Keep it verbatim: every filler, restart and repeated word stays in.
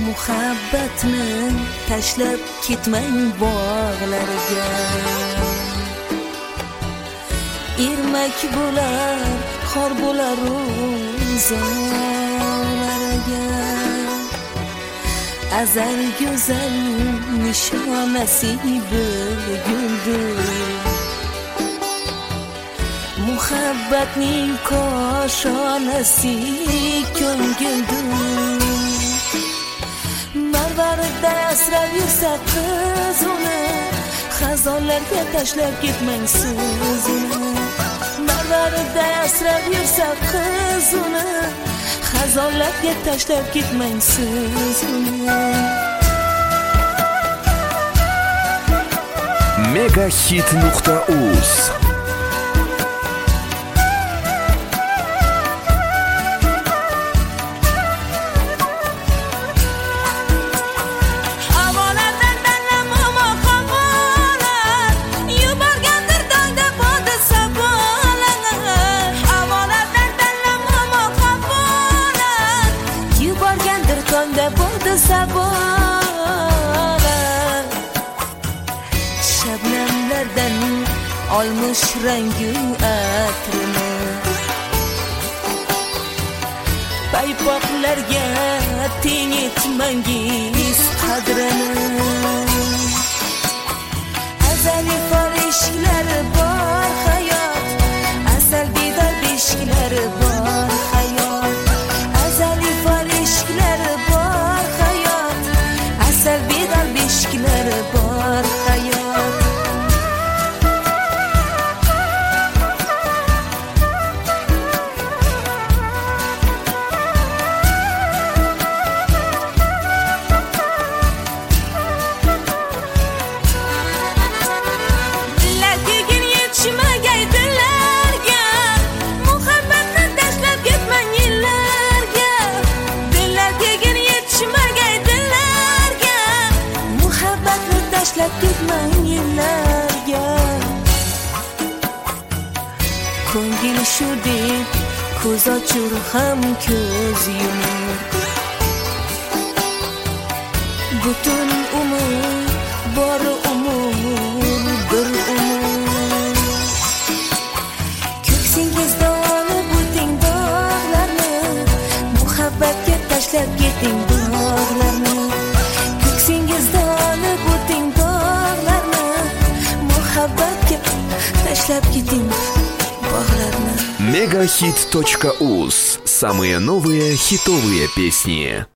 muhabbatni tashlab ketmang bog'larga. Irmak bo'lar, qor bo'lar uzonlarga. Azal go'zal nishonasi bo'lgundir. Muhabbatning koshonasi ko'ngildir. Marvarida asrab yursa qiz uni, xazonlarga tashlab ketmang siz uni. Marvarida asrab yursa qiz uni, xazonlarga tashlab ketmang siz uni. megahit nuqta uz Shabnamlardan olmush rangu atrini, paypoqlarga teng etmangiz qadrini. Azali farishtlari bor hayot, asal didor beshklari bor hayot. Azali farishtlari bor hayot, asal didor beshklari bor hayot. Tashlab ketmang yillarga. Ko'ngil shu deb ko'z ochur ham ko'z yumur. Butun umr bor umr bir umr. Ko'ksingizda olib o'ting dog'larni, muhabbatga tashlab keting dog'larni. Ko'ksingizda olib o'ting dog'larni, muhabbatga tashlab keting bog'larni. megahit точка уз. Самые новые хитовые песни.